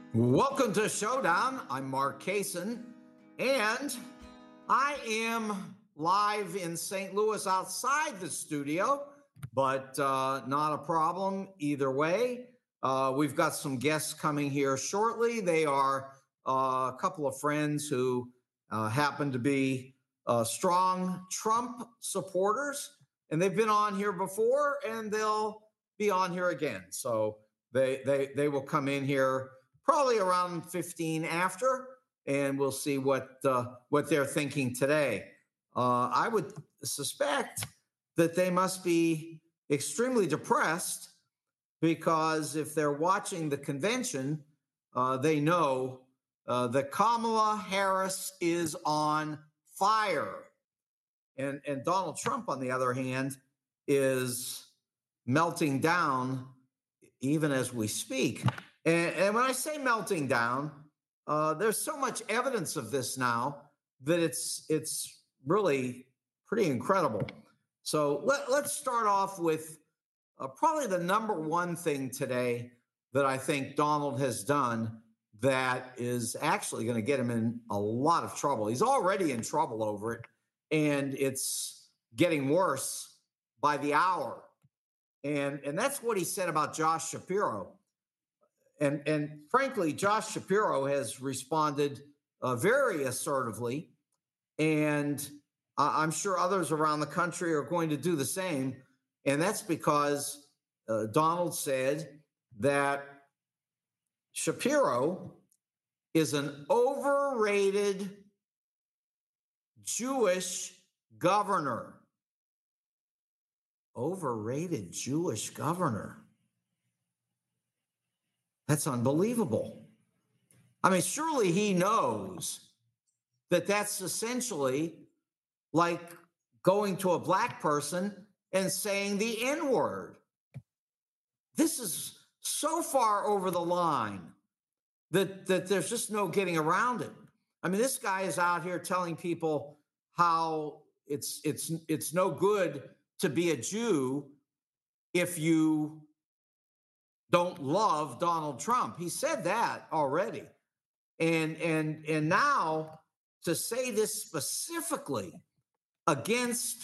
Welcome to Showdown. I'm Mark Kaysen, and I am live in St. Louis outside the studio, but not a problem either way. We've got some guests coming here shortly. They are a couple of friends who happen to be strong Trump supporters, and they've been on here before, and they'll be on here again. So they will come in here probably around 15 after, and we'll see what they're thinking today. I would suspect that they must be extremely depressed because if they're watching the convention, they know that Kamala Harris is on fire. And Donald Trump, on the other hand, is melting down even as we speak. And when I say melting down, there's so much evidence of this now that it's really pretty incredible. So let's start off with probably the number one thing today that I think Donald has done that is actually going to get him in a lot of trouble. He's already in trouble over it, and it's getting worse by the hour. And that's what he said about Josh Shapiro. And frankly, Josh Shapiro has responded very assertively, and I'm sure others around the country are going to do the same. And that's because Donald said that Shapiro is an overrated Jewish governor. Overrated Jewish governor. That's unbelievable. I mean, surely he knows that that's essentially like going to a black person and saying the N-word. This is so far over the line that there's just no getting around it. I mean, this guy is out here telling people how it's no good to be a Jew if you don't love Donald Trump. He said that already. And now to say this specifically against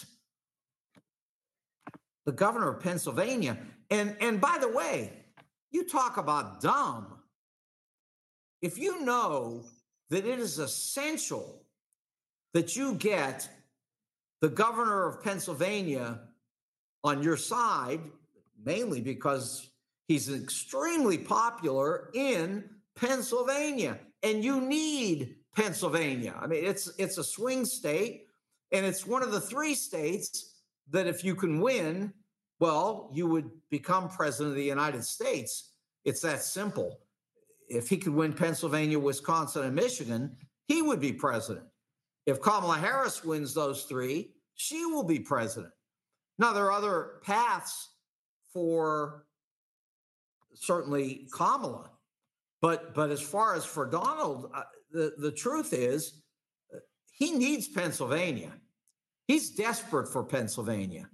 the governor of Pennsylvania. And by the way, you talk about dumb. If you know that it is essential that you get the governor of Pennsylvania on your side, mainly because he's extremely popular in Pennsylvania, and you need Pennsylvania. I mean, it's a swing state, and it's one of the three states that if you can win, well, you would become president of the United States. It's that simple. If he could win Pennsylvania, Wisconsin, and Michigan, he would be president. If Kamala Harris wins those three, she will be president. Now, there are other paths for certainly Kamala. But as far as for Donald, the truth is he needs Pennsylvania. He's desperate for Pennsylvania.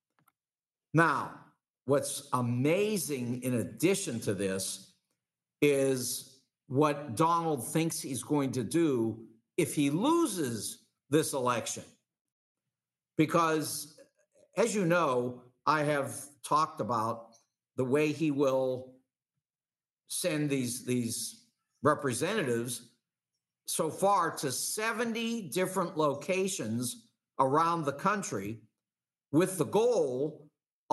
Now, what's amazing in addition to this is what Donald thinks he's going to do if he loses this election. Because, as you know, I have talked about the way he will send these representatives so far to 70 different locations around the country with the goal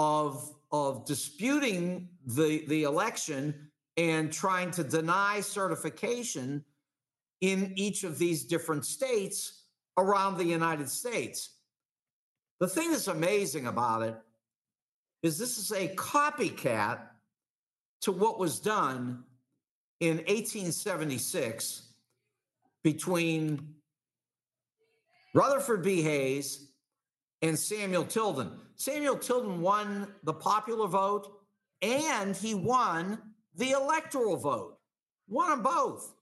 of disputing the election and trying to deny certification in each of these different states around the United States. The thing that's amazing about it is this is a copycat to what was done in 1876 between Rutherford B. Hayes and Samuel Tilden. Samuel Tilden won the popular vote and he won the electoral vote. Won them both.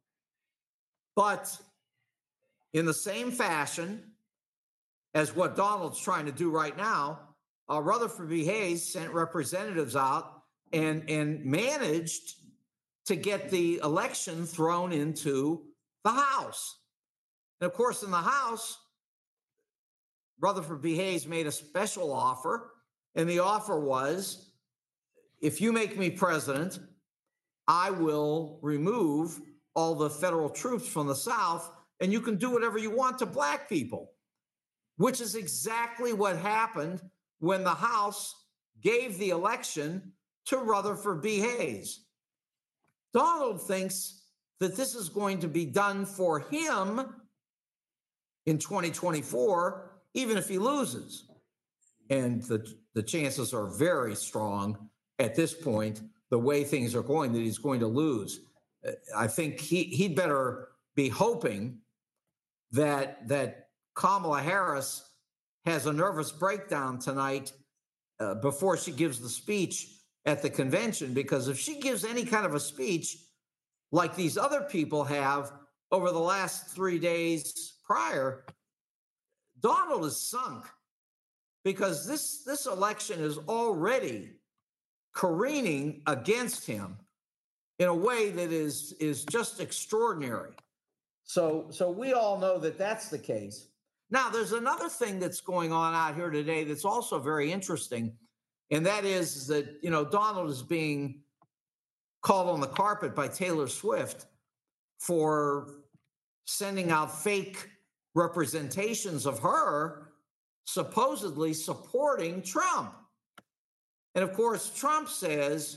But in the same fashion as what Donald's trying to do right now, Rutherford B. Hayes sent representatives out and managed to get the election thrown into the House. And of course, in the House, Rutherford B. Hayes made a special offer, and the offer was, if you make me president, I will remove all the federal troops from the South, and you can do whatever you want to black people, which is exactly what happened when the House gave the election to Rutherford B. Hayes. Donald thinks that this is going to be done for him in 2024, even if he loses. And the chances are very strong at this point, the way things are going, that he's going to lose. I think he'd better be hoping that Kamala Harris has a nervous breakdown tonight before she gives the speech at the convention, because if she gives any kind of a speech like these other people have over the last 3 days prior, Donald is sunk, because this election is already careening against him in a way that is just extraordinary. So we all know that that's the case. Now, there's another thing that's going on out here today that's also very interesting, and that is that, Donald is being called on the carpet by Taylor Swift for sending out fake representations of her supposedly supporting Trump. And of course, Trump says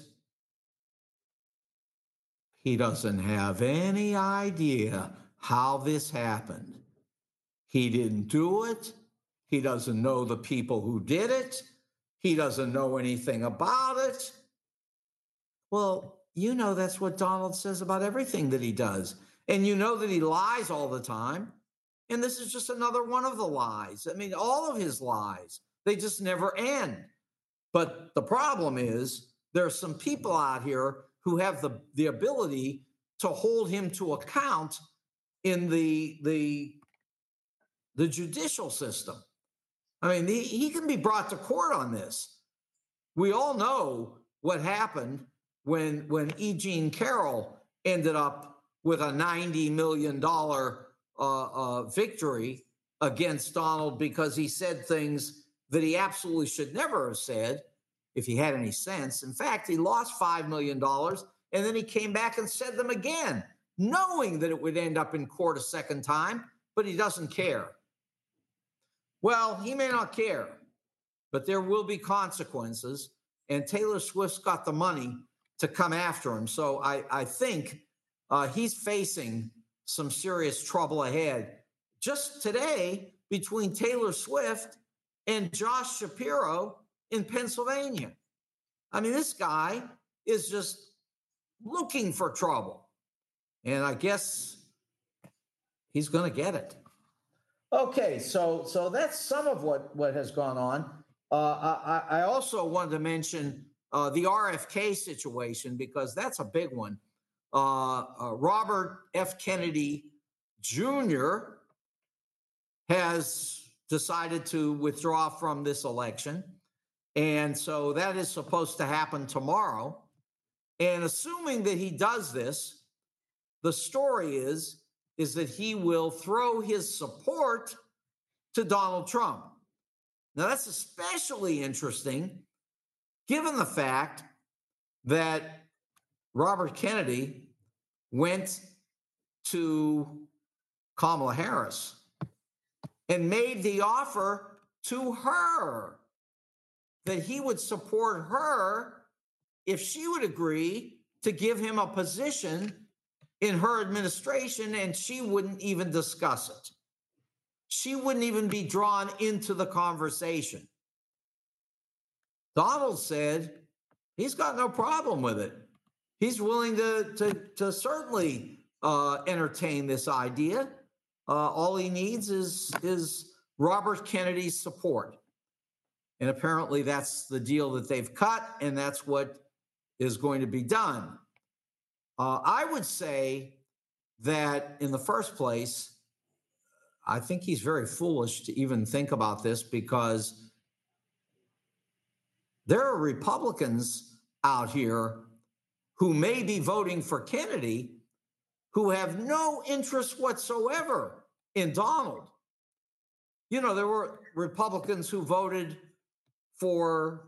he doesn't have any idea how this happened. He didn't do it. He doesn't know the people who did it. He doesn't know anything about it. Well, that's what Donald says about everything that he does. And you know that he lies all the time. And this is just another one of the lies. I mean, all of his lies, they just never end. But the problem is there are some people out here who have the ability to hold him to account in the judicial system. I mean, he can be brought to court on this. We all know what happened when E. Jean Carroll ended up with a $90 million victory against Donald because he said things that he absolutely should never have said if he had any sense. In fact, he lost $5 million, and then he came back and said them again, knowing that it would end up in court a second time, but he doesn't care. Well, he may not care, but there will be consequences, and Taylor Swift's got the money to come after him. So I think he's facing some serious trouble ahead. Just today, between Taylor Swift and Josh Shapiro in Pennsylvania. I mean, this guy is just looking for trouble. And I guess he's going to get it. Okay, so that's some of what has gone on. I also wanted to mention the RFK situation, because that's a big one. Robert F. Kennedy Jr. has decided to withdraw from this election. And so that is supposed to happen tomorrow. And assuming that he does this, the story is that he will throw his support to Donald Trump. Now, that's especially interesting given the fact that Robert Kennedy went to Kamala Harris and made the offer to her that he would support her if she would agree to give him a position in her administration, and she wouldn't even discuss it. She wouldn't even be drawn into the conversation. Donald said he's got no problem with it. He's willing to certainly entertain this idea. All he needs is Robert Kennedy's support. And apparently that's the deal that they've cut, and that's what is going to be done. I would say that in the first place, I think he's very foolish to even think about this, because there are Republicans out here who may be voting for Kennedy who have no interest whatsoever in Donald. You know, there were Republicans who voted for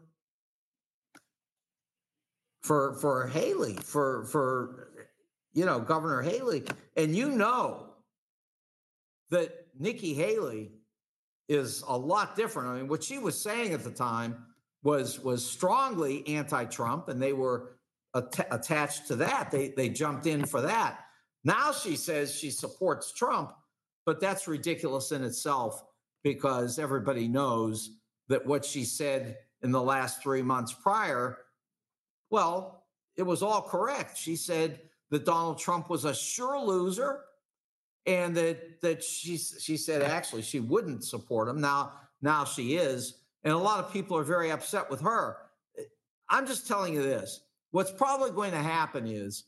Haley, for Governor Haley, and you know that Nikki Haley is a lot different. I mean, what she was saying at the time was strongly anti-Trump, and they were attached to that. They jumped in for that. Now she says she supports Trump, but that's ridiculous in itself because everybody knows that what she said in the last 3 months prior, well, it was all correct. She said that Donald Trump was a sure loser, and that she said actually she wouldn't support him. Now she is, and a lot of people are very upset with her. I'm just telling you this. What's probably going to happen is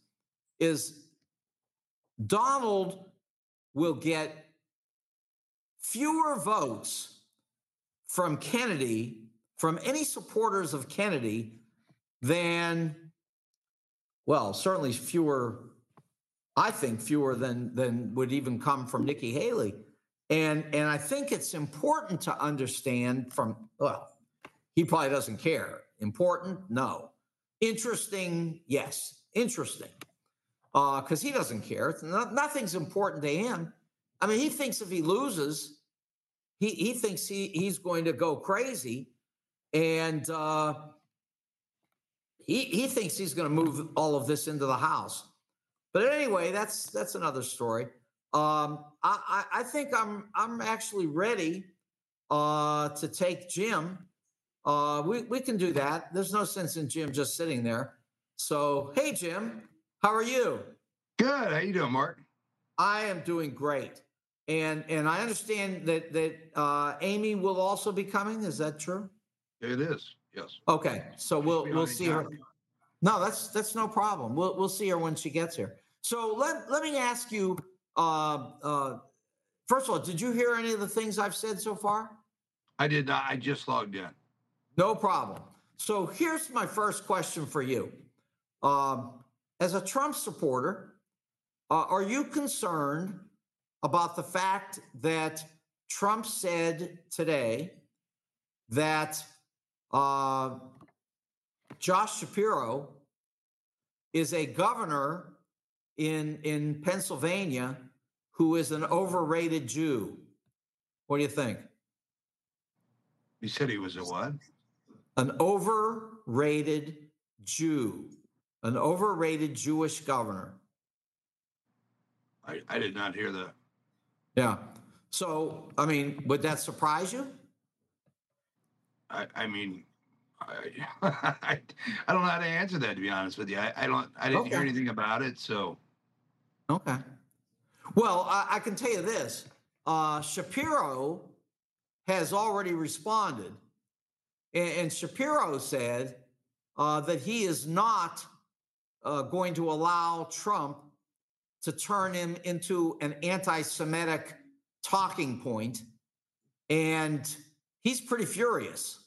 Donald will get fewer votes from Kennedy, from any supporters of Kennedy, than, well, certainly fewer, I think fewer than would even come from Nikki Haley. And I think it's important to understand well, he probably doesn't care. Important? No. Interesting? Yes. Interesting. Because he doesn't care. Nothing's important to him. I mean, he thinks if he loses, he thinks he's going to go crazy. And he thinks he's going to move all of this into the House. But anyway, that's another story. I think I'm actually ready to take Jim. We can do that. There's no sense in Jim just sitting there. So, hey, Jim, how are you? Good. How you doing, Mark? I am doing great. And I understand that Amy will also be coming. Is that true? It is. Yes. Okay. So we'll see her. No, that's no problem. We'll see her when she gets here. So let me ask you. First of all, did you hear any of the things I've said so far? I did not. I just logged in. No problem. So here's my first question for you. As a Trump supporter, are you concerned about the fact that Trump said today that Josh Shapiro is a governor in Pennsylvania who is an overrated Jew? What do you think? You said he was a what? An overrated Jew, an overrated Jewish governor. I did not hear that. Yeah. So, I mean, would that surprise you? I mean, I don't know how to answer that, to be honest with you. I didn't hear anything about it. So. Okay. Well, I can tell you this. Shapiro has already responded. And Shapiro said that he is not going to allow Trump to turn him into an anti-Semitic talking point. And he's pretty furious.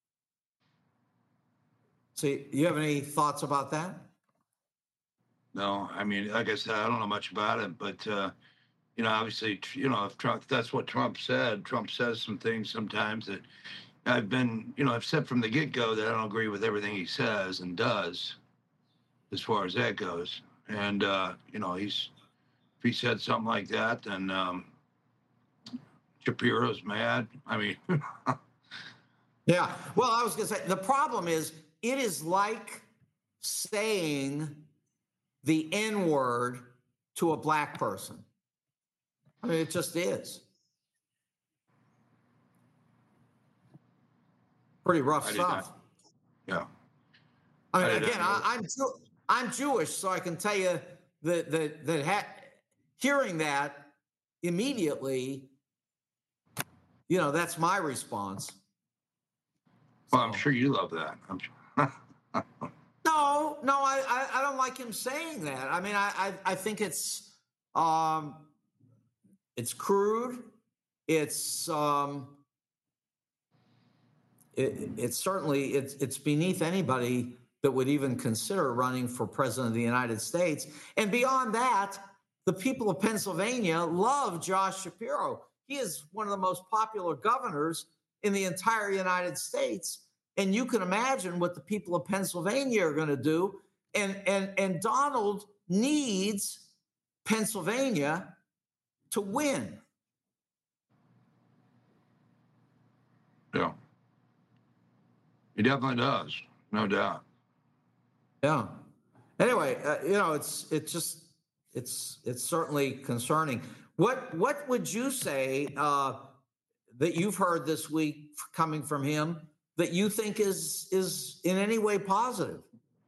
So you have any thoughts about that? No, I mean, like I said, I don't know much about it, but, obviously, if Trump, that's what Trump said. Trump says some things sometimes that I've said from the get-go that I don't agree with everything he says and does as far as that goes. And, if he said something like that, then Shapiro's mad. I mean. Yeah. Well, I was going to say, the problem is it is like saying the N-word to a black person. I mean, it just is. Pretty rough stuff. Yeah. I mean, again, I'm Jewish, so I can tell you that hearing that immediately, that's my response. Well, I'm sure you love that. No, I don't like him saying that. I mean, I think it's crude. It's certainly beneath anybody that would even consider running for president of the United States. And beyond that, the people of Pennsylvania love Josh Shapiro. He is one of the most popular governors in the entire United States. And you can imagine what the people of Pennsylvania are going to do. And Donald needs Pennsylvania to win. Yeah. He definitely does, no doubt. Yeah. Anyway, it's certainly concerning. What would you say that you've heard this week coming from him that you think is in any way positive?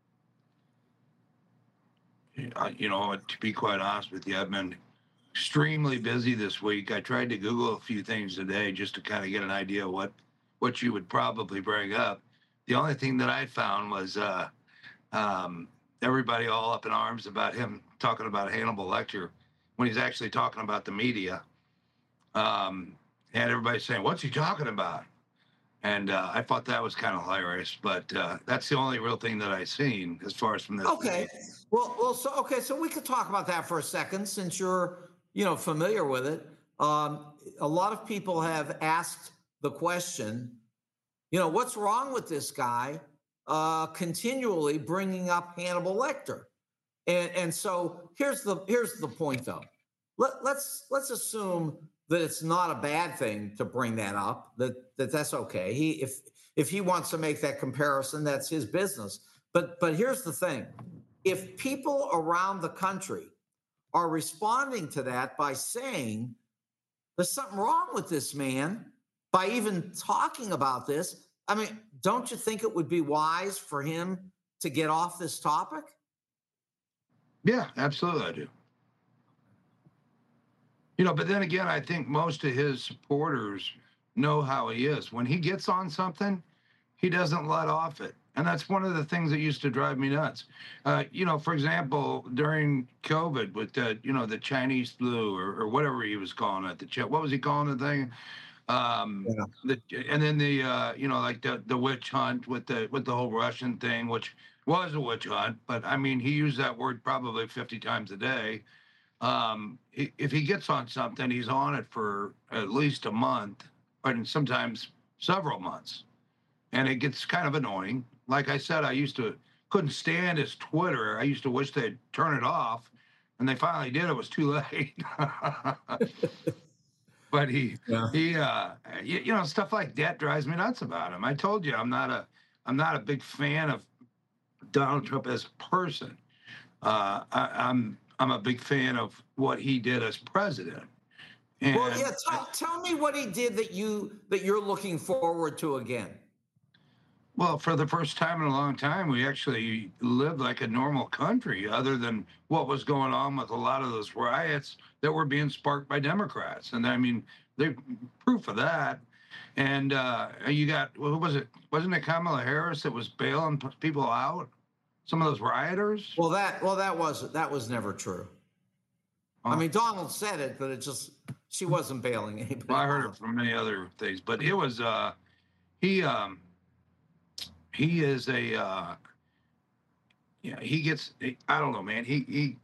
To be quite honest with you, I've been extremely busy this week. I tried to Google a few things today just to kind of get an idea of what you would probably bring up. The only thing that I found was everybody all up in arms about him talking about Hannibal Lecter when he's actually talking about the media. And everybody saying, "What's he talking about?" And I thought that was kind of hilarious. But that's the only real thing that I've seen as far as from this. Okay. So we could talk about that for a second, since you're familiar with it. A lot of people have asked the question, what's wrong with this guy continually bringing up Hannibal Lecter? And so here's the point, though. Let's assume that it's not a bad thing to bring that up. That's okay. If he wants to make that comparison, that's his business. But here's the thing: if people around the country are responding to that by saying there's something wrong with this man, by even talking about this, I mean, don't you think it would be wise for him to get off this topic? Yeah, absolutely, I do. But then again, I think most of his supporters know how he is. When he gets on something, he doesn't let off it. And that's one of the things that used to drive me nuts. For example, during COVID with the Chinese flu or whatever he was calling it, what was he calling the thing? And then the witch hunt with the whole Russian thing, which was a witch hunt, but I mean, he used that word probably 50 times a day. If he gets on something, he's on it for at least a month, and sometimes several months, and it gets kind of annoying. Like I said, couldn't stand his Twitter. I used to wish they'd turn it off, and they finally did. It was too late. But he stuff like that drives me nuts about him. I told you I'm not a big fan of Donald Trump as a person. I'm a big fan of what he did as president. And tell me what he did that you're looking forward to again. Well, for the first time in a long time, we actually lived like a normal country, other than what was going on with a lot of those riots that were being sparked by Democrats. And I mean, they proof of that. And you got, what was it? Wasn't it Kamala Harris that was bailing people out? Some of those rioters? Well, that was never true. I mean, Donald said it, but she wasn't bailing anybody. Well, I heard it from many other things, but it was he is a he gets, I don't know, man. He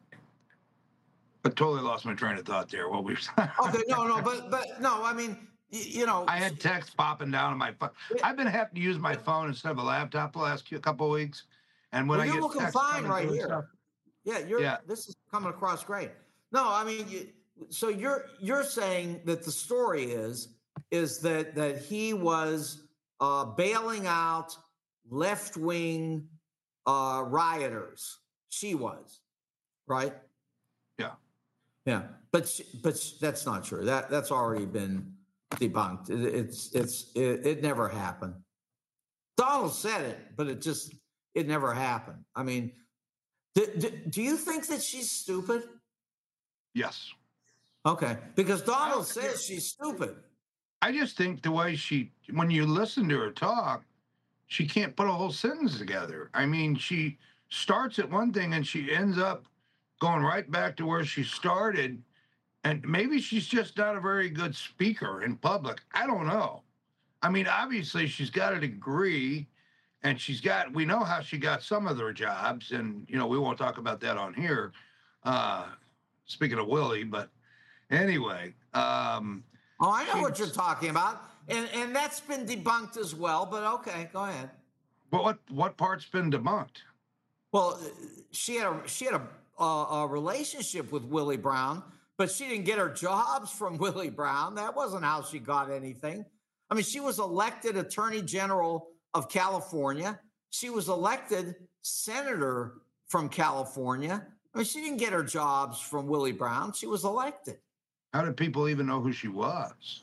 I totally lost my train of thought there. What we okay, but no, I mean, I had text popping down on my phone. I've been having to use my phone instead of a laptop the last couple of weeks. And when you're I get looking text fine right here. Stuff, this is coming across great. No, I mean, so you're saying that the story is that he was bailing out left-wing rioters. She was, right? Yeah, but that's not true. That's already been debunked. It never happened. Donald said it, but it never happened. I mean, do you think that she's stupid? Yes. Okay, because Donald says she's stupid. I just think the way when you listen to her talk, she can't put a whole sentence together. I mean, she starts at one thing and she ends up going right back to where she started. And maybe she's just not a very good speaker in public. I don't know. I mean, obviously she's got a degree, and we know how she got some of their jobs, and we won't talk about that on here. Speaking of Willie, but anyway, Oh, I know what you're talking about, and that's been debunked as well. But okay, go ahead. but what part's been debunked? Well, she had a relationship with Willie Brown, but she didn't get her jobs from Willie Brown. That wasn't how she got anything. I mean, she was elected Attorney General of California. She was elected senator from California. I mean, she didn't get her jobs from Willie Brown. She was elected. How did people even know who she was?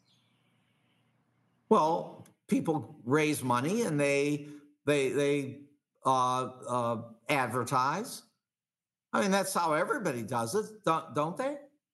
Well, people raise money and they advertise. I mean, that's how everybody does it, don't they?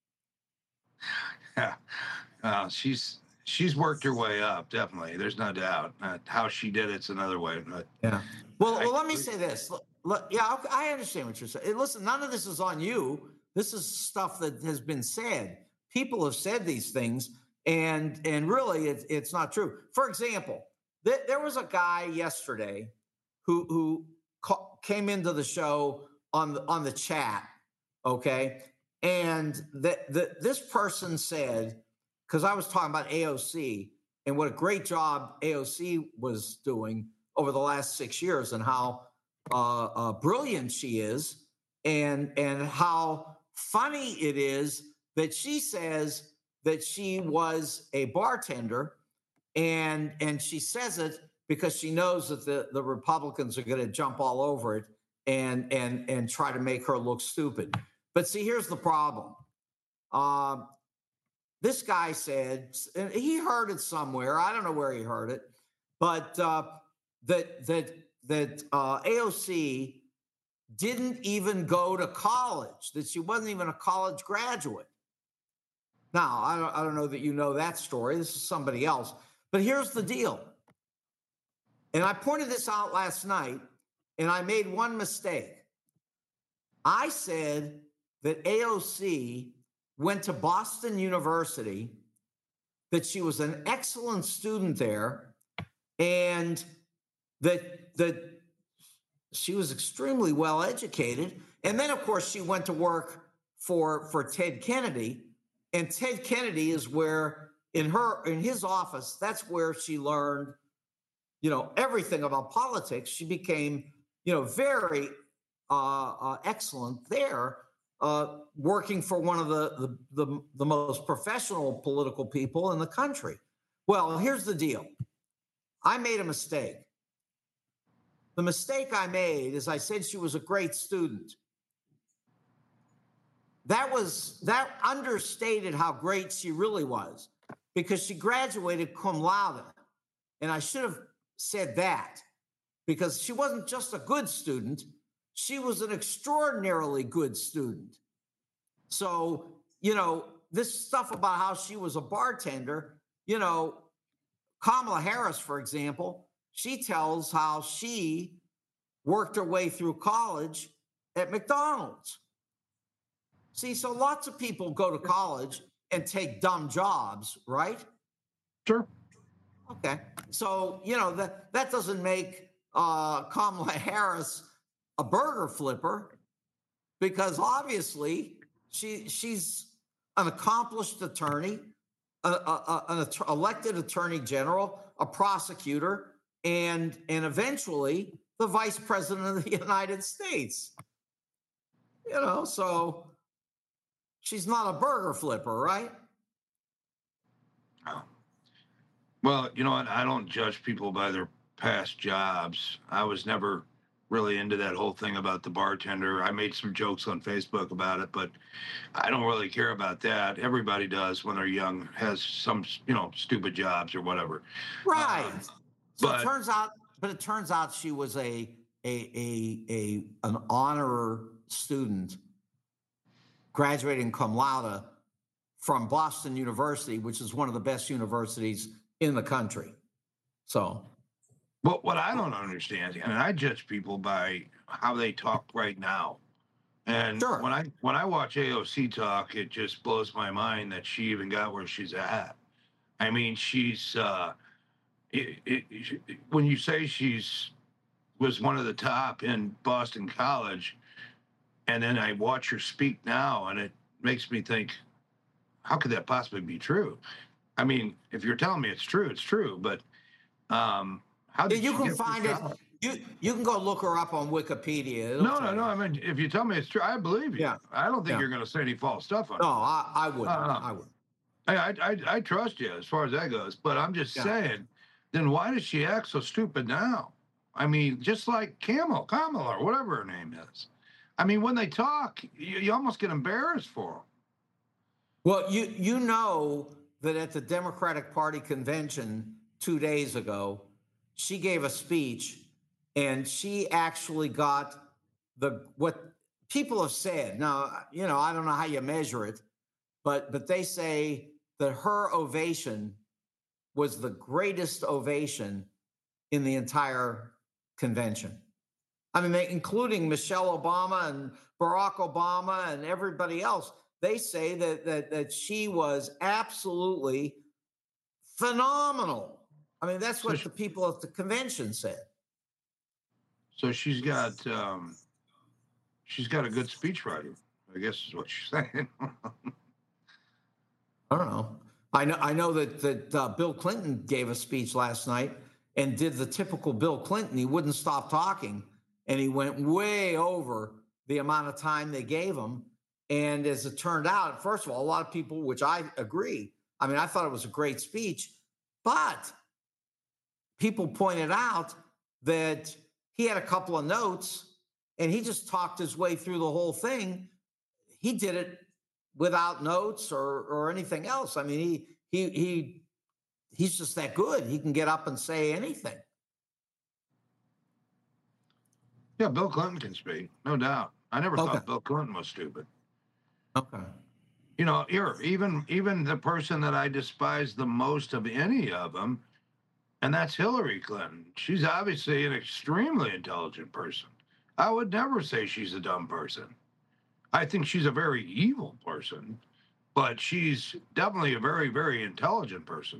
Yeah, she's worked her way up, definitely. There's no doubt. How she did it's another way. But yeah. Well, let me say this. Yeah, I understand what you're saying. Listen, none of this is on you. This is stuff that has been said. People have said these things, and really, it's not true. For example, there was a guy yesterday who came into the show on the chat, okay, and this person said, because I was talking about AOC and what a great job AOC was doing over the last 6 years, and how brilliant she is, and how funny it is that she says that she was a bartender, and she says it because she knows that the Republicans are going to jump all over it and try to make her look stupid. But see, here's the problem. This guy said, and he heard it somewhere. I don't know where he heard it, but that AOC didn't even go to college, that she wasn't even a college graduate. Now, I don't know that you know that story. This is somebody else. But here's the deal. And I pointed this out last night, and I made one mistake. I said that AOC went to Boston University, that she was an excellent student there, and that she was extremely well educated. And then, of course, she went to work for Ted Kennedy. And Ted Kennedy is where, in his office, that's where she learned, everything about politics. She became, very excellent there, working for one of the most professional political people in the country. Well, here's the deal. I made a mistake. The mistake I made is I said she was a great student. That understated how great she really was, because she graduated cum laude. And I should have said that, because she wasn't just a good student, she was an extraordinarily good student. So, this stuff about how she was a bartender, Kamala Harris, for example, she tells how she worked her way through college at McDonald's. See, so lots of people go to college and take dumb jobs, right? Sure. Okay. So, that doesn't make Kamala Harris a burger flipper, because obviously she's an accomplished attorney, an elected attorney general, a prosecutor, and eventually the vice president of the United States. So she's not a burger flipper, right? No. Well, you know what? I don't judge people by their past jobs. I was never really into that whole thing about the bartender. I made some jokes on Facebook about it, but I don't really care about that. Everybody does when they're young, has some, stupid jobs or whatever. Right. So but it turns out she was an honor student, graduating cum laude from Boston University, which is one of the best universities in the country. So. But what I don't understand, and I judge people by how they talk right now. And sure. when I watch AOC talk, it just blows my mind that she even got where she's at. I mean, she's, when you say was one of the top in Boston College, and then I watch her speak now, and it makes me think, how could that possibly be true? I mean, if you're telling me it's true, it's true. But how did You she can get find through it. college? You can go look her up on Wikipedia. It'll No, tell no, no. you. I mean, if you tell me it's true, I believe you. Yeah, I don't think yeah. you're going to say any false stuff on No, it. I wouldn't. Uh, I would. I trust you as far as that goes. But I'm just Yeah. saying, then why does she act so stupid now? I mean, just like Kamala, or whatever her name is. I mean, when they talk, you almost get embarrassed for them. Well, you know that at the Democratic Party convention 2 days ago, she gave a speech, and she actually got what people have said. Now, I don't know how you measure it, but they say that her ovation was the greatest ovation in the entire convention. I mean, including Michelle Obama and Barack Obama and everybody else. They say that she was absolutely phenomenal. I mean, that's what the people at the convention said. So she's got a good speechwriter, I guess is what she's saying. I don't know. I know that Bill Clinton gave a speech last night and did the typical Bill Clinton. He wouldn't stop talking, and he went way over the amount of time they gave him. And as it turned out, first of all, a lot of people, which I agree, I mean, I thought it was a great speech, but people pointed out that he had a couple of notes and he just talked his way through the whole thing. He did it without notes or anything else. I mean, he's just that good. He can get up and say anything. Yeah, Bill Clinton can speak, no doubt. I never thought Bill Clinton was stupid. Okay. Even the person that I despise the most of any of them, and that's Hillary Clinton. She's obviously an extremely intelligent person. I would never say she's a dumb person. I think she's a very evil person, but she's definitely a very, very intelligent person.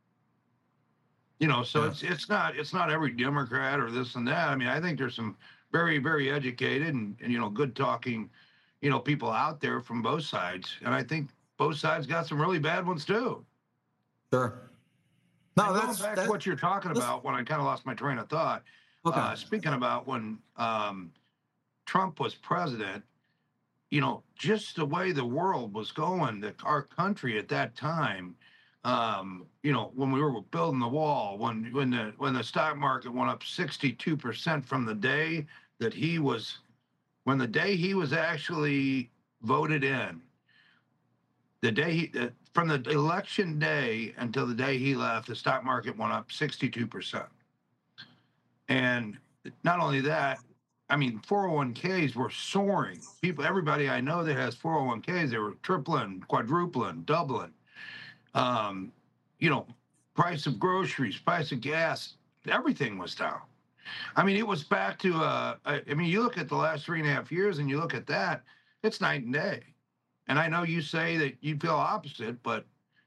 So it's not every Democrat or this and that. I mean, I think there's some very, very educated and good talking, people out there from both sides. And I think both sides got some really bad ones too. Sure. No, that's what you're talking about when I kind of lost my train of thought. Okay. Speaking about when Trump was president, just the way the world was going, our country at that time, when we were building the wall, when the stock market went up 62% from the day that he was actually voted in, from the election day until the day he left, the stock market went up 62%. And not only that, I mean, 401ks were soaring. Everybody I know that has 401ks, they were tripling, quadrupling, doubling. Price of groceries, price of gas, everything was down. I mean, it was back to, you look at the last 3.5 years and you look at that, it's night and day. And I know you say that you feel opposite, but.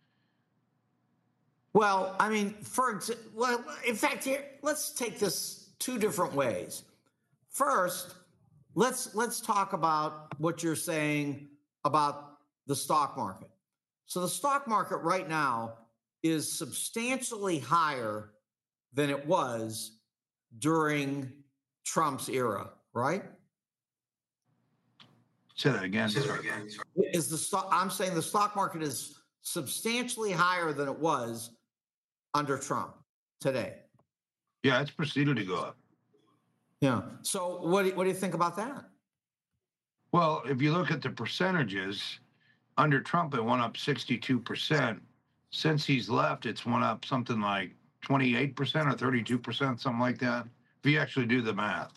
Well, I mean, in fact, here, let's take this two different ways. First, let's talk about what you're saying about the stock market. So the stock market right now is substantially higher than it was during Trump's era, right? Say that again. I'm saying the stock market is substantially higher than it was under Trump today. Yeah, it's proceeded to go up. Yeah. So what do you think about that? Well, if you look at the percentages, under Trump, it went up 62%. Since he's left, it's went up something like 28% or 32%, something like that, if you actually do the math.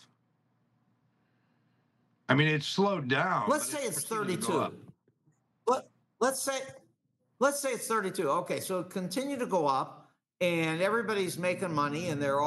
I mean, it's slowed down. Let's say it's 32. Let's say it's 32. Okay, so continue to go up, and everybody's making money, and their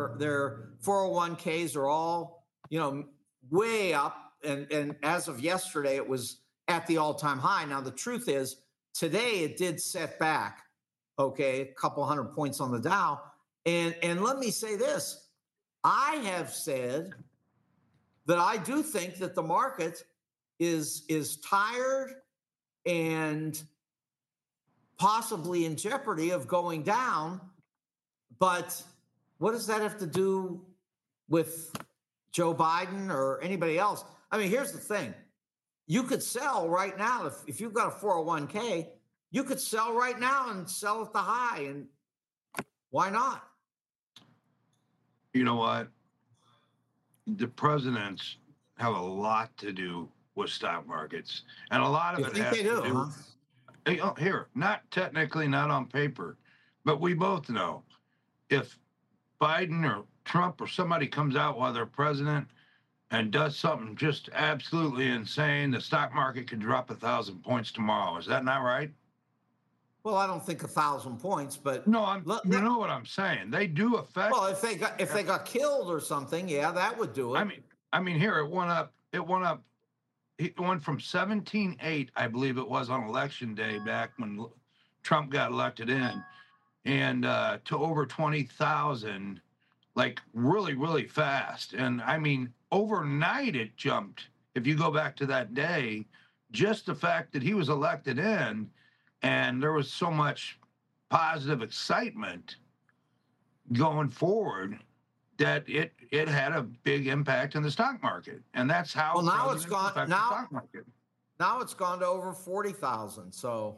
401ks are all way up, and as of yesterday, it was at the all-time high. Now the truth is, today it did set back, okay, a couple hundred points on the Dow, And let me say this. I have said that I do think that the market is tired and possibly in jeopardy of going down. But what does that have to do with Joe Biden or anybody else? I mean, here's the thing. You could sell right now. If you've got a 401k, you could sell right now and sell at the high. And why not? You know what? The presidents have a lot to do with stock markets, and a lot of You it think has they to do, do. huh? Here, not technically, not on paper, but we both know if Biden or Trump or somebody comes out while they're president and does something just absolutely insane, the stock market could drop 1,000 points tomorrow. Is that not right? Well, I don't think 1,000 points, but No, you know what I'm saying. They do affect. well, if they got killed or something, yeah, that would do it. I mean, here it went up. It went up. It went from 17.8, I believe it was on election day back when Trump got elected in, and to over 20,000, like really, really fast. And I mean, overnight it jumped. If you go back to that day, just the fact that he was elected in, and there was so much positive excitement going forward that it had a big impact in the stock market, and that's how. Well, now it's gone. The stock market. Now it's gone to over 40,000. So,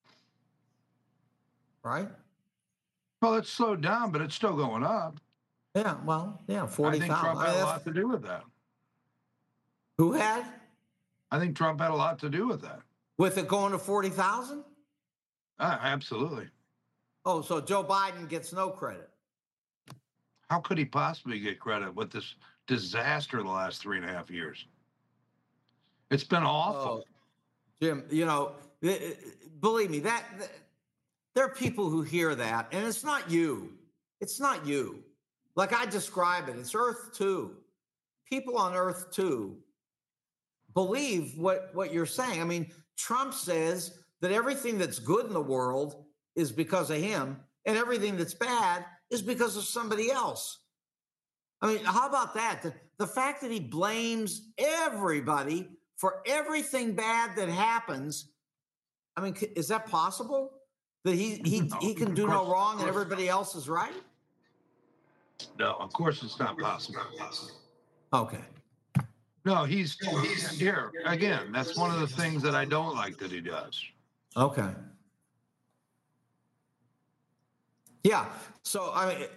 right? Well, it's slowed down, but it's still going up. Yeah. Well, yeah, 40,000. I think Trump had a lot to do with that. Who had? I think Trump had a lot to do with that. With it going to 40,000? Absolutely. Oh, so Joe Biden gets no credit. How could he possibly get credit with this disaster the last 3.5 years? It's been awful. Jim, believe me, that there are people who hear that, and it's not you. It's not you. Like I describe it, it's Earth 2. People on Earth 2 believe what you're saying. I mean, Trump says that everything that's good in the world is because of him, and everything that's bad is because of somebody else. I mean, how about that? The fact that he blames everybody for everything bad that happens. I mean, is that possible? That he can do no wrong and everybody else is right? No, of course it's not possible. Okay. No, he's here again. That's one of the things that I don't like that he does. Okay. Yeah. So I mean,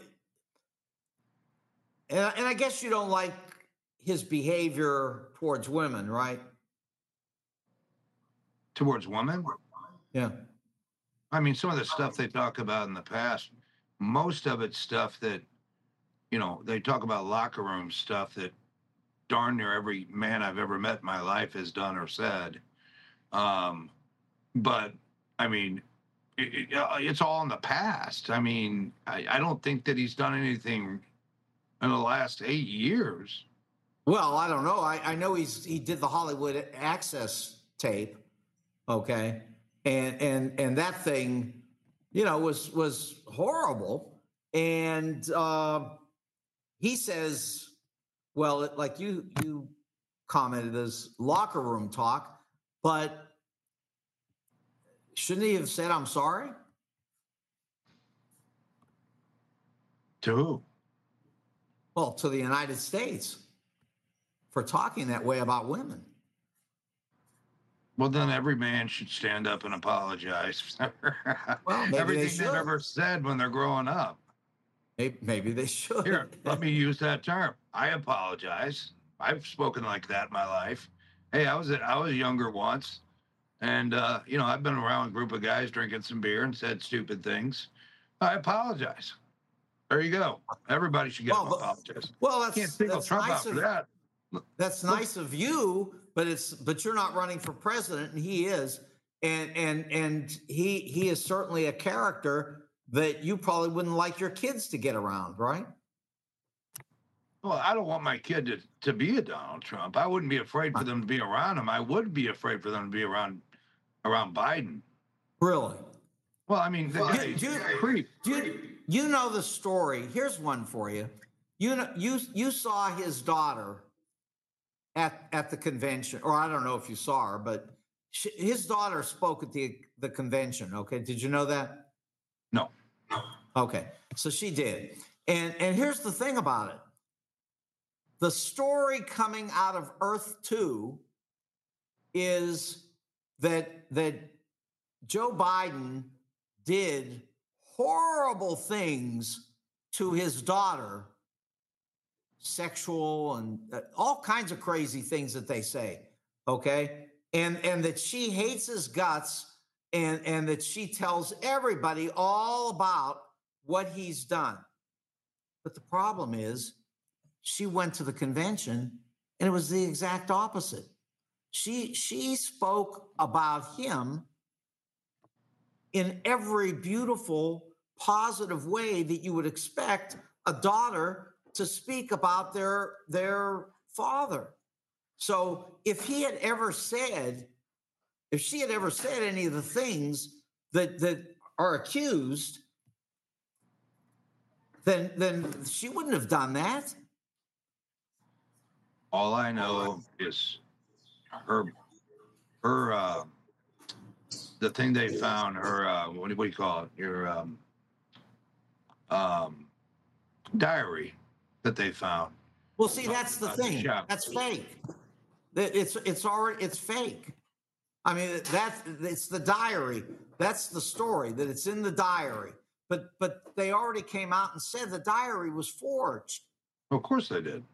and I guess you don't like his behavior towards women, right? Towards women? Yeah. I mean, some of the stuff they talk about in the past, most of it's stuff that, they talk about locker room stuff that darn near every man I've ever met in my life has done or said. But I mean, it's all in the past. I mean, I don't think that he's done anything in the last 8 years. Well, I don't know. I know he did the Hollywood Access tape, okay, and that thing, was horrible. And he says, well, like you commented as locker room talk, but shouldn't he have said, "I'm sorry"? To who? Well, to the United States for talking that way about women. Well, then every man should stand up and apologize for everything they've ever said when they're growing up. Maybe they should. Here, let me use that term. I apologize. I've spoken like that in my life. Hey, I was younger once, and I've been around a group of guys drinking some beer and said stupid things. I apologize. There you go. Everybody should get an apologize. Well, can't single Trump out for that. That's nice of you, but you're not running for president, and he is, and he is certainly a character that you probably wouldn't like your kids to get around, right? Well, I don't want my kid to be a Donald Trump. I wouldn't be afraid for them to be around him. I would be afraid for them to be around Biden. Really? Well, I mean, the guy's a creep. you know the story. Here's one for you. You saw his daughter at the convention, or I don't know if you saw her, but his daughter spoke at the convention. Okay, did you know that? No. Okay, so she did, and here's the thing about it: the story coming out of Earth 2 is that Joe Biden did horrible things to his daughter, sexual and all kinds of crazy things that they say, okay? And that she hates his guts, and that she tells everybody all about what he's done. But the problem is, she went to the convention and it was the exact opposite. She spoke about him in every beautiful, positive way that you would expect a daughter to speak about their father. So if she had ever said any of the things that are accused, then she wouldn't have done that. All I know is her the thing they found, her what do you call it? Your diary that they found. Well, see, that's the thing. That's fake. It's fake. I mean, it's the diary. That's the story, that it's in the diary. But they already came out and said the diary was forged. Of course they did.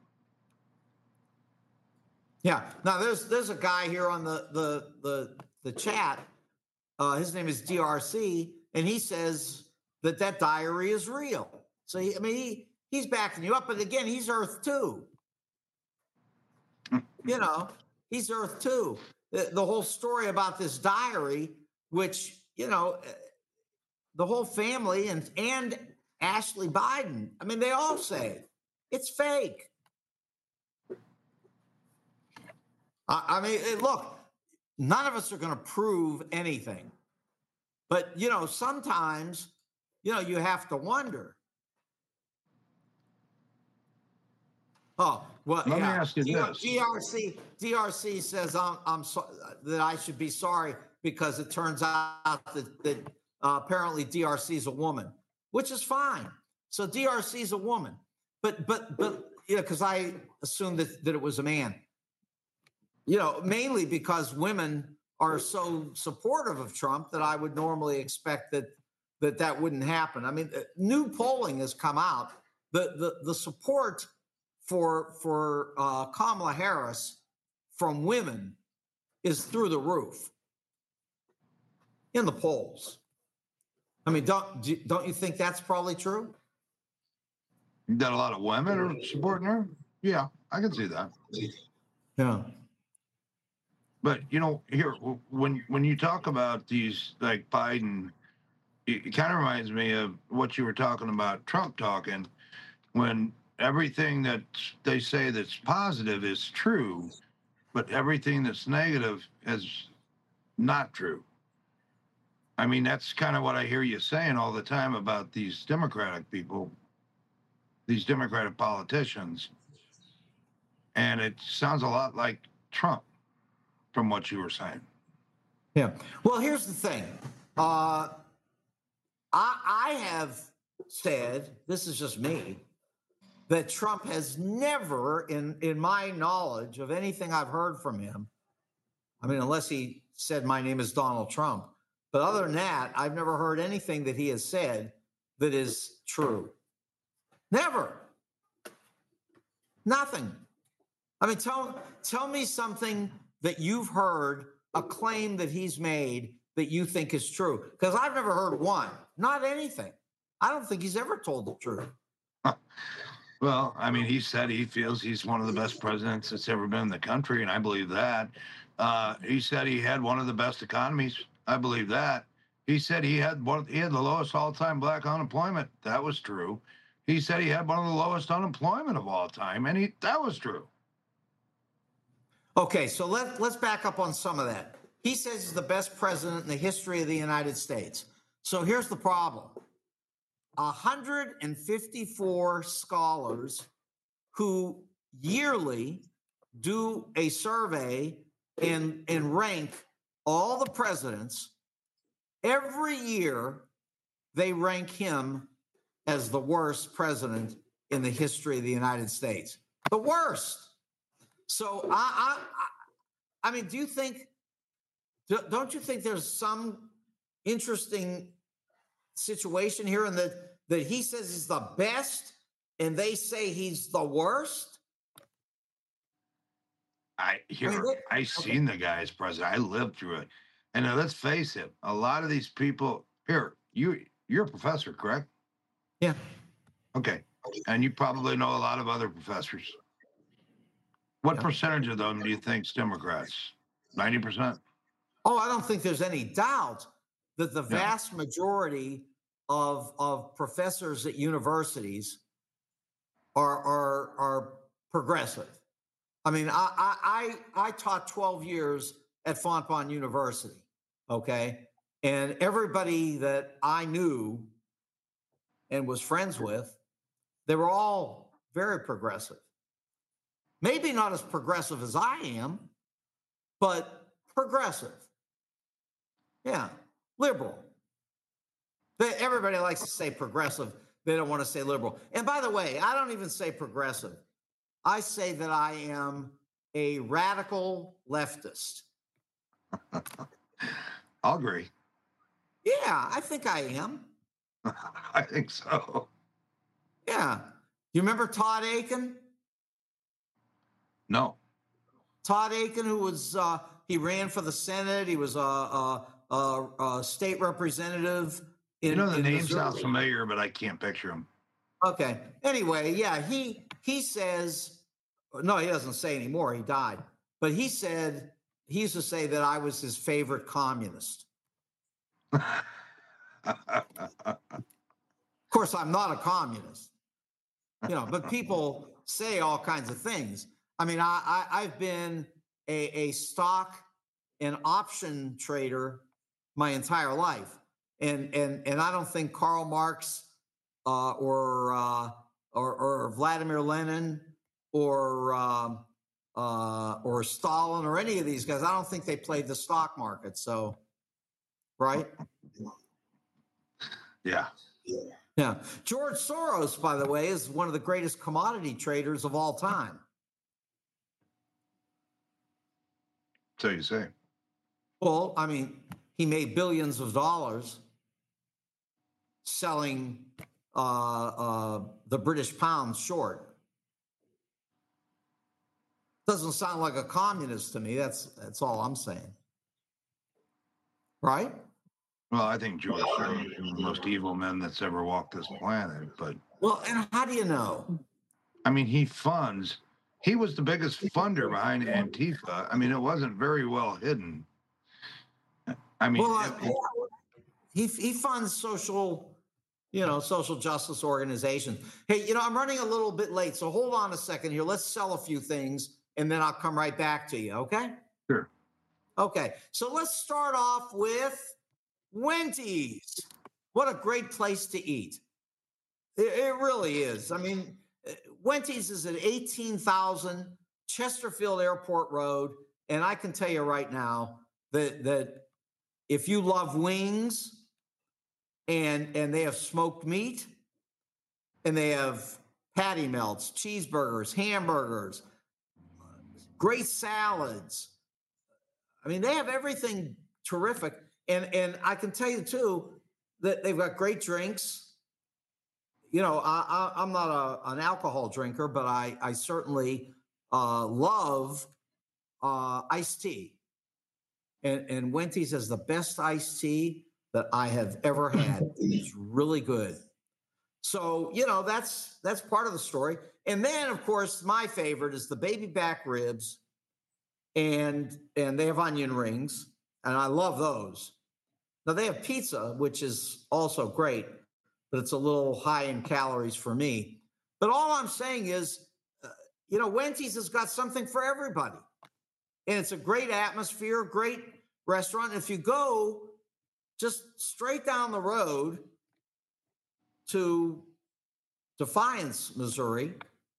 Yeah. Now there's a guy here on the chat. His name is DRC, and he says that diary is real. So he's backing you up, but again, he's Earth 2. He's Earth 2. The whole story about this diary, which the whole family and Ashley Biden, they all say it's fake. Look, none of us are going to prove anything, but sometimes you have to wonder. Oh, well, Let me ask you this. DRC says that I should be sorry because it turns out that apparently DRC is a woman, which is fine. So DRC is a woman, but because I assumed that it was a man. Mainly because women are so supportive of Trump that I would normally expect that wouldn't happen. New polling has come out. The support for Kamala Harris from women is through the roof in the polls. Don't you think that's probably true? That a lot of women are supporting her? Yeah, I can see that. Yeah. But here, when you talk about these, like Biden, it kind of reminds me of what you were talking about Trump talking, when everything that they say that's positive is true, but everything that's negative is not true. That's kind of what I hear you saying all the time about these Democratic people, these Democratic politicians. And it sounds a lot like Trump from what you were saying. Yeah. Well, here's the thing. I have said, this is just me, that Trump has never, in my knowledge of anything I've heard from him, unless he said my name is Donald Trump, but other than that, I've never heard anything that he has said that is true. Never. Nothing. Tell me something that you've heard, a claim that he's made that you think is true. Because I've never heard one, not anything. I don't think he's ever told the truth. Well, he said he feels he's one of the best presidents that's ever been in the country, and I believe that. He said he had one of the best economies. I believe that. He said he had the lowest all-time black unemployment. That was true. He said he had one of the lowest unemployment of all time, and that was true. Okay, so let's back up on some of that. He says he's the best president in the history of the United States. So here's the problem. 154 scholars who yearly do a survey and rank all the presidents. Every year, they rank him as the worst president in the history of the United States. The worst. So I mean, don't you think there's some interesting situation here in that he says he's the best and they say he's the worst? I seen the guy as president. I lived through it. And now let's face it, a lot of these people here, you're a professor, correct? Yeah. Okay. And you probably know a lot of other professors. What percentage of them do you think's Democrats? 90%? Oh, I don't think there's any doubt that the vast majority of professors at universities are progressive. I mean, I taught 12 years at Fontbonne University, okay? And everybody that I knew and was friends with, they were all very progressive. Maybe not as progressive as I am, but progressive. Yeah, liberal. Everybody likes to say progressive. They don't want to say liberal. And by the way, I don't even say progressive. I say that I am a radical leftist. I'll agree. Yeah, I think I am. I think so. Yeah. You remember Todd Akin? No. Todd Akin, who was, he ran for the Senate. He was a state representative. The name Missouri. sounds familiar, but I can't picture him. Okay. Anyway, yeah, he says, no, he doesn't say anymore. He died. But he used to say that I was his favorite communist. Of course, I'm not a communist, but people say all kinds of things. I mean, I've been a stock and option trader my entire life. And I don't think Karl Marx or Vladimir Lenin or Stalin or any of these guys, I don't think they played the stock market. So, right? Yeah. Yeah. George Soros, by the way, is one of the greatest commodity traders of all time. So you say. Well, I mean, he made billions of dollars selling the British pound short. Doesn't sound like a communist to me. That's all I'm saying. Right? Well, I think George Soros is one of the most evil men that's ever walked this planet. But well, and how do you know? I mean, he was the biggest funder behind Antifa. I mean, it wasn't very well hidden. I mean, he funds social justice organizations. Hey, I'm running a little bit late, so hold on a second here. Let's sell a few things, and then I'll come right back to you, okay? Sure. Okay, so let's start off with Wendy's. What a great place to eat. It really is. I mean, Wendy's is at 18,000 Chesterfield Airport Road, and I can tell you right now that if you love wings and they have smoked meat and they have patty melts, cheeseburgers, hamburgers, great salads. I mean, they have everything terrific. And I can tell you, too, that they've got great drinks. I'm not an alcohol drinker, but I certainly love iced tea. And Wendy's has the best iced tea that I have ever had. It's really good. So, that's part of the story. And then, of course, my favorite is the baby back ribs. And they have onion rings. And I love those. Now, they have pizza, which is also great, but it's a little high in calories for me. But all I'm saying is, Wendy's has got something for everybody. And it's a great atmosphere, great restaurant. If you go just straight down the road to Defiance, Missouri.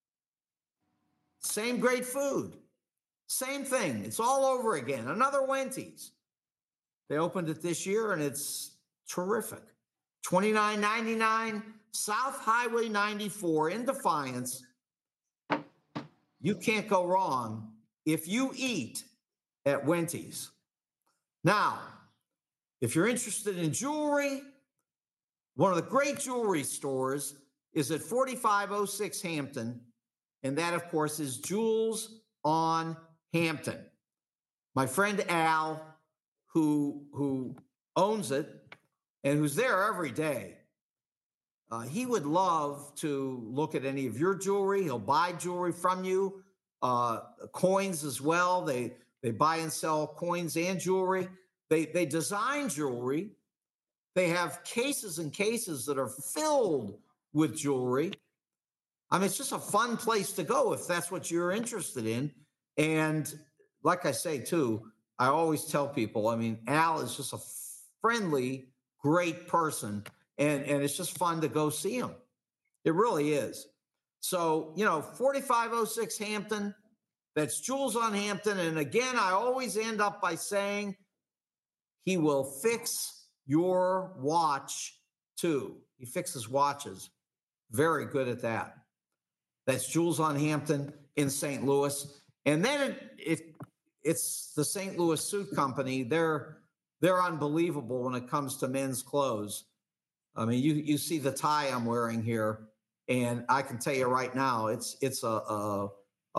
Same great food. Same thing. It's all over again. Another Wendy's. They opened it this year, and it's terrific. $29.99 South Highway 94 in Defiance. You can't go wrong if you eat at Wendy's. Now, if you're interested in jewelry, one of the great jewelry stores is at 4506 Hampton, and that, of course, is Jewels on Hampton. My friend Al, who owns it and who's there every day, he would love to look at any of your jewelry. He'll buy jewelry from you, coins as well. They buy and sell coins and jewelry. They design jewelry. They have cases and cases that are filled with jewelry. I mean, it's just a fun place to go if that's what you're interested in. And like I say, too, I always tell people, I mean, Al is just a friendly, great person. And it's just fun to go see him. It really is. So, 4506 Hampton, that's Jewels on Hampton. And again, I always end up by saying he will fix your watch too. He fixes watches. Very good at that. That's Jewels on Hampton in St. Louis. And then it's the St. Louis Suit Company. They're unbelievable when it comes to men's clothes. I mean, you see the tie I'm wearing here, and I can tell you right now, it's a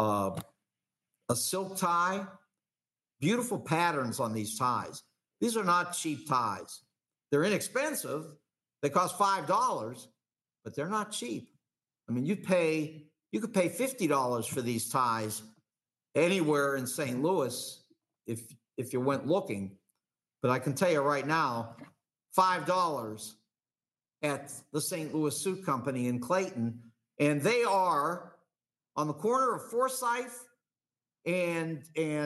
silk tie. Beautiful patterns on these ties. These are not cheap ties. They're inexpensive. They cost $5, but they're not cheap. I mean, you could pay $50 for these ties anywhere in St. Louis if you went looking. But I can tell you right now, $5 at the St. Louis Suit Company in Clayton, and they are on the corner of Forsyth and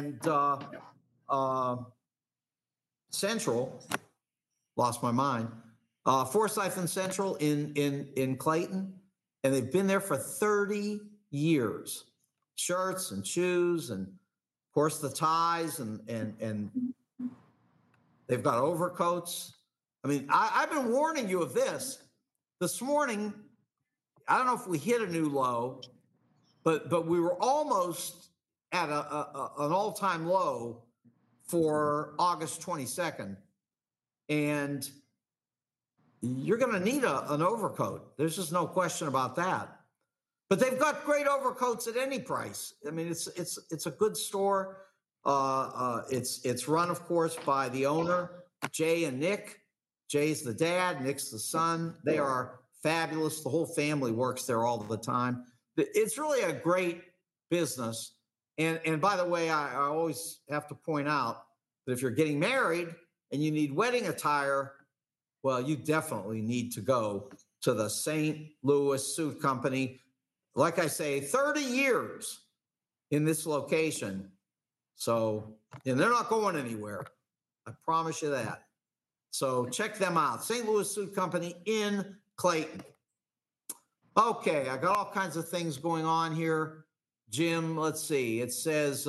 Central. Lost my mind. Forsyth and Central in Clayton, and they've been there for 30 years. Shirts and shoes, and of course the ties, and they've got overcoats. I mean, I've been warning you of this. This morning, I don't know if we hit a new low, but we were almost at an all-time low for August 22nd. And you're going to need an overcoat. There's just no question about that. But they've got great overcoats at any price. I mean, it's a good store. It's run, of course, by the owner, Jay and Nick. Jay's the dad, Nick's the son. They are fabulous. The whole family works there all the time. It's really a great business. And by the way, I always have to point out that if you're getting married and you need wedding attire, well, you definitely need to go to the St. Louis Suit Company. Like I say, 30 years in this location. So, and they're not going anywhere. I promise you that. So check them out. St. Louis Suit Company in Clayton. Okay, I got all kinds of things going on here. Jim, let's see. It says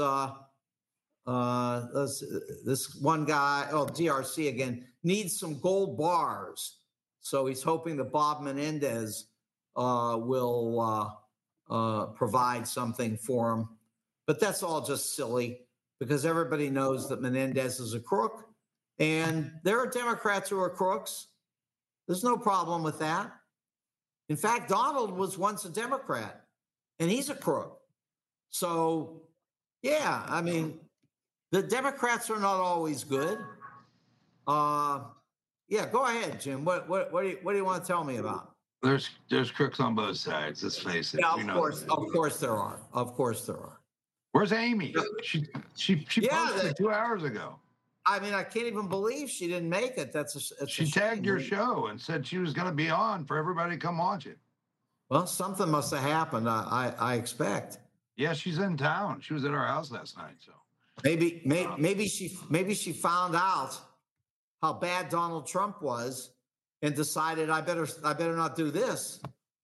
this one guy, DRC again, needs some gold bars. So he's hoping that Bob Menendez will provide something for him. But that's all just silly because everybody knows that Menendez is a crook. And there are Democrats who are crooks. There's no problem with that. In fact, Donald was once a Democrat, and he's a crook. So, yeah, I mean, the Democrats are not always good. Yeah, go ahead, Jim. What do you want to tell me about? There's crooks on both sides. Let's face it. Yeah, of course there are. Of course there are. Where's Amy? She posted 2 hours ago. I mean, I can't even believe she didn't make it. She tagged your show and said she was going to be on for everybody to come watch it. Well, something must have happened. I expect. Yeah, she's in town. She was at our house last night. So maybe she found out how bad Donald Trump was, and decided I better not do this.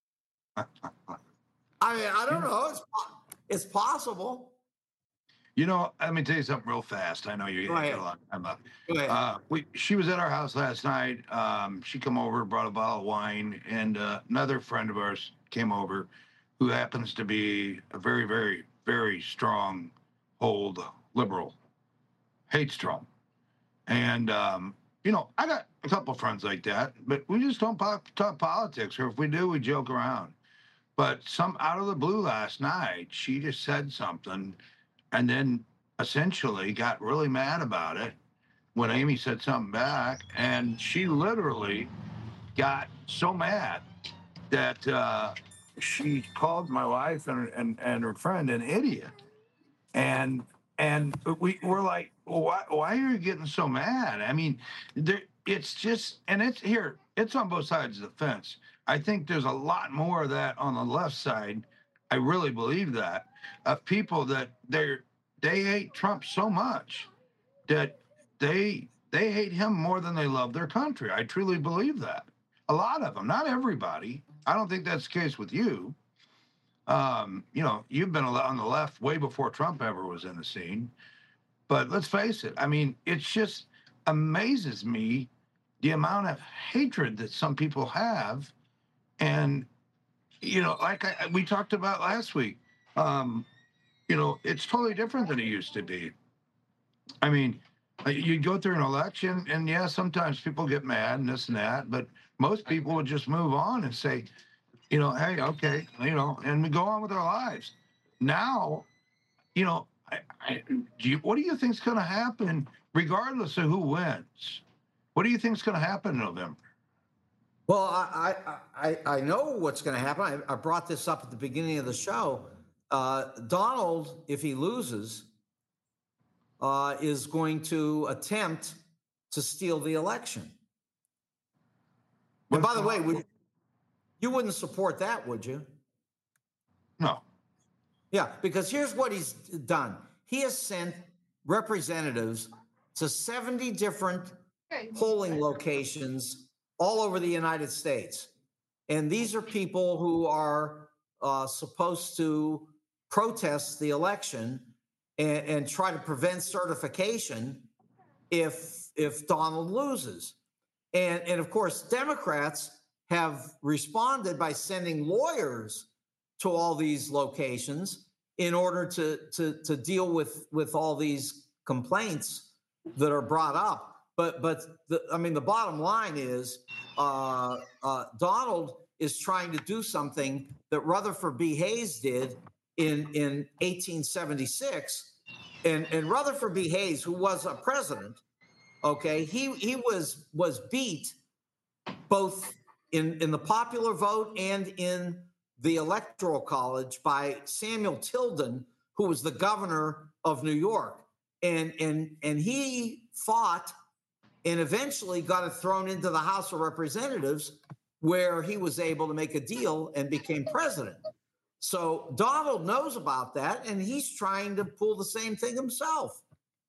I mean, I don't know. It's possible. Let me tell you something real fast. I know you Go got ahead. a lot of time left. Go ahead. She was at our house last night. She come over, brought a bottle of wine, and another friend of ours came over, who happens to be a very, very, very strong hold liberal, hates Trump. And I got a couple friends like that, but we just don't talk politics, or if we do, we joke around. But some out of the blue last night, she just said something and then essentially got really mad about it when Amy said something back. And she literally got so mad that she called my wife and her friend an idiot. And we're like, why are you getting so mad? I mean, it's just, and it's on both sides of the fence. I think there's a lot more of that on the left side. I really believe that, of people that they hate Trump so much that they hate him more than they love their country. I truly believe that. A lot of them, not everybody. I don't think that's the case with you. You've been on the left way before Trump ever was in the scene. But let's face it. I mean, it just amazes me the amount of hatred that some people have. And, like we talked about last week, it's totally different than it used to be. I mean, you go through an election and yeah, sometimes people get mad and this and that, but most people would just move on and say, hey, okay, and we go on with our lives. Now, what do you think is going to happen, regardless of who wins? What do you think is going to happen in November? Well, I know what's going to happen. I brought this up at the beginning of the show. Donald, if he loses, is going to attempt to steal the election. And by the way, you wouldn't support that, would you? No. Yeah, because here's what he's done. He has sent representatives to 70 different polling locations all over the United States. And these are people who are supposed to protest the election and try to prevent certification if Donald loses. And of course, Democrats have responded by sending lawyers to all these locations in order to deal with all these complaints that are brought up. But the bottom line is Donald is trying to do something that Rutherford B. Hayes did in 1876. And Rutherford B. Hayes, who was a president, okay, he was beat both in the popular vote and in the Electoral College by Samuel Tilden, who was the governor of New York. And he fought and eventually got it thrown into the House of Representatives, where he was able to make a deal and became president. So Donald knows about that, and he's trying to pull the same thing himself.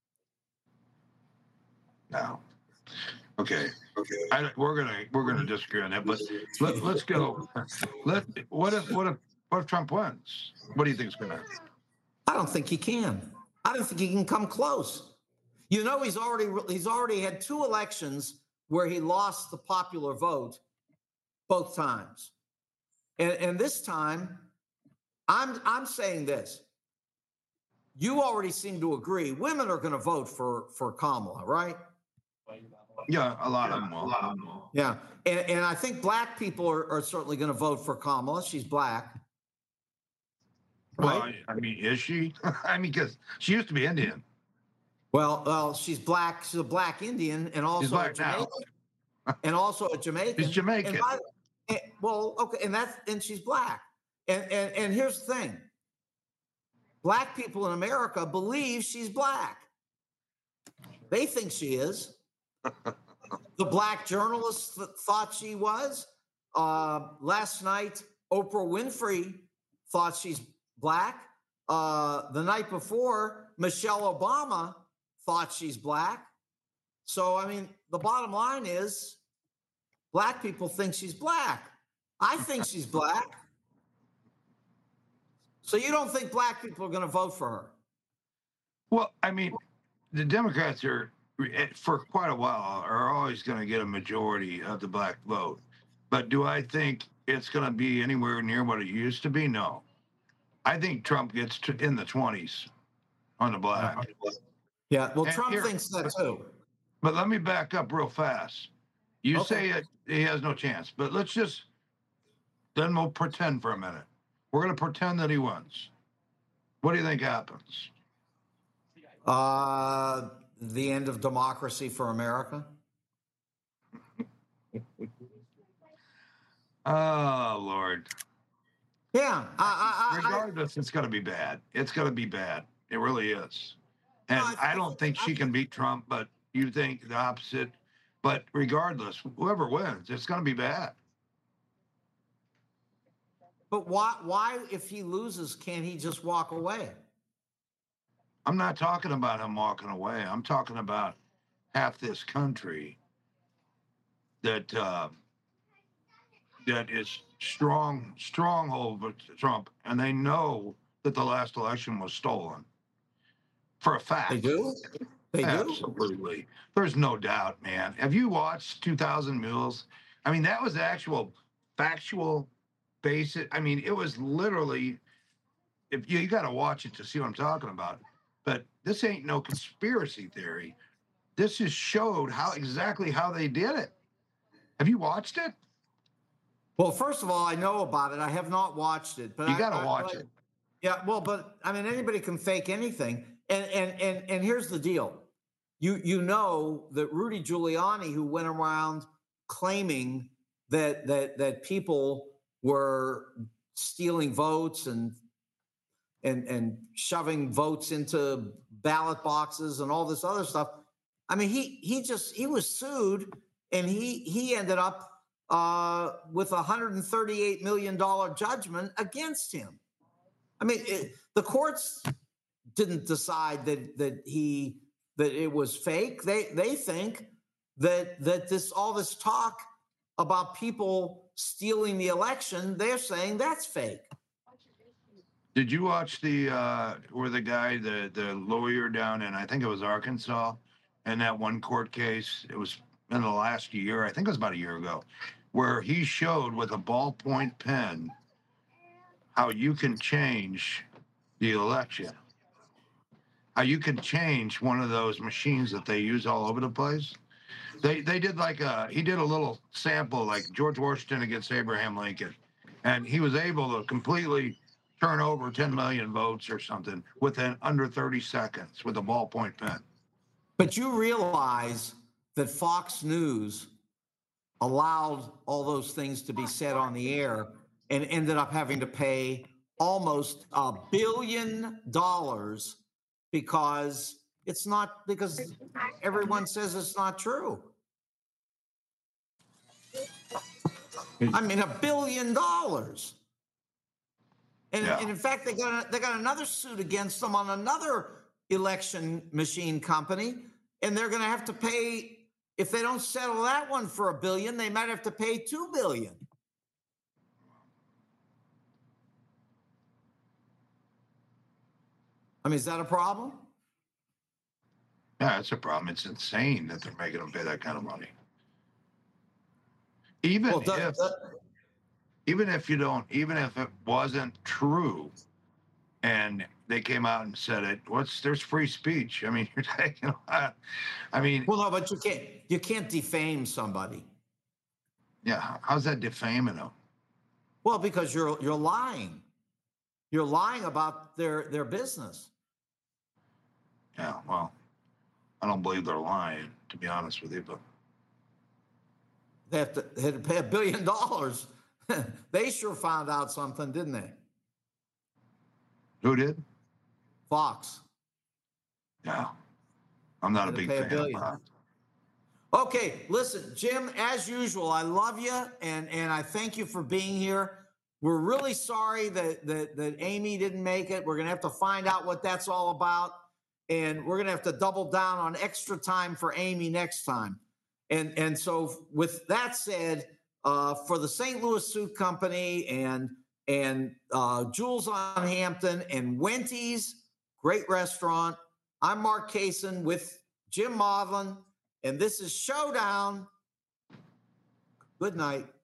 No. Okay. We're gonna disagree on that, but let's go. What if Trump wins? What do you think is gonna happen? I don't think he can. I don't think he can come close. He's already had 2 elections where he lost the popular vote both times, and this time, I'm saying this. You already seem to agree. Women are going to vote for Kamala, right? Yeah, a lot of them will. Yeah, and I think black people are certainly going to vote for Kamala. She's black. Right? Well, I mean, is she? I mean, because she used to be Indian. Well, she's black. She's a black Indian, and also she's black a Jamaican. Now. And also a Jamaican. She's Jamaican. And she's black. And here's the thing. Black people in America believe she's black. They think she is. The black journalists thought she was. Last night, Oprah Winfrey thought she's black. The night before, Michelle Obama thought she's black. So, I mean, the bottom line is black people think she's black. I think she's black. So you don't think black people are going to vote for her? Well, I mean, the Democrats are, for quite a while, are always going to get a majority of the black vote. But do I think it's going to be anywhere near what it used to be? No. I think Trump gets in the 20s on the black. Yeah, well, And Trump thinks that too. But let me back up real fast. You say he has no chance, but then we'll pretend for a minute. We're going to pretend that he wins. What do you think happens? The end of democracy for America. Oh, Lord. Yeah. Regardless, it's going to be bad. It's going to be bad. It really is. And I don't think she can beat Trump, but you think the opposite. But regardless, whoever wins, it's going to be bad. But why, if he loses, can't he just walk away? I'm not talking about him walking away. I'm talking about half this country that is stronghold with Trump, and they know that the last election was stolen. For a fact. They do? They do? Absolutely. There's no doubt, man. Have you watched 2000 Mules? I mean, that was the actual factual basis. I mean, it was literally, if you got to watch it to see what I'm talking about. But this ain't no conspiracy theory. This just showed exactly how they did it. Have you watched it? Well, first of all, I know about it. I have not watched it, but you got to watch it. Yeah, well, but I mean, anybody can fake anything. And here's the deal. You know that Rudy Giuliani, who went around claiming that people were stealing votes and shoving votes into ballot boxes and all this other stuff. I mean, he was sued, and he ended up with a $138 million judgment against him. I mean, the courts didn't decide that it was fake. They think that all this talk about people stealing the election, they're saying that's fake. Did you watch where the guy, the lawyer down in, I think it was Arkansas, in that one court case, it was in the last year, I think it was about a year ago, where he showed with a ballpoint pen how you can change the election, how you can change one of those machines that they use all over the place. They did he did a little sample like George Washington against Abraham Lincoln, and he was able to completely turn over 10 million votes or something within under 30 seconds with a ballpoint pen. But you realize that Fox News allowed all those things to be said on the air and ended up having to pay almost $1 billion because everyone says it's not true. I mean, $1 billion. And in fact, they got another suit against them on another election machine company, and they're going to have to pay, if they don't settle that one for $1 billion, they might have to pay $2 billion. I mean, is that a problem? Yeah, it's a problem. It's insane that they're making them pay that kind of money. Even if it wasn't true, and they came out and said it, there's free speech. I mean, you're taking. Well, no, but you can't defame somebody. Yeah, how's that defaming them? Well, because you're lying. You're lying about their business. Yeah, well, I don't believe they're lying, to be honest with you, but they had to pay $1 billion. They sure found out something, didn't they? Who did? Fox. Yeah. I'm not a big fan of Fox. Okay, listen, Jim, as usual, I love you, and I thank you for being here. We're really sorry that Amy didn't make it. We're going to have to find out what that's all about, and we're going to have to double down on extra time for Amy next time. And so with that said, for the St. Louis Suit Company and Jules on Hampton and Wenty's, great restaurant, I'm Mark Kaysen with Jim Maudlin, and this is Showdown. Good night.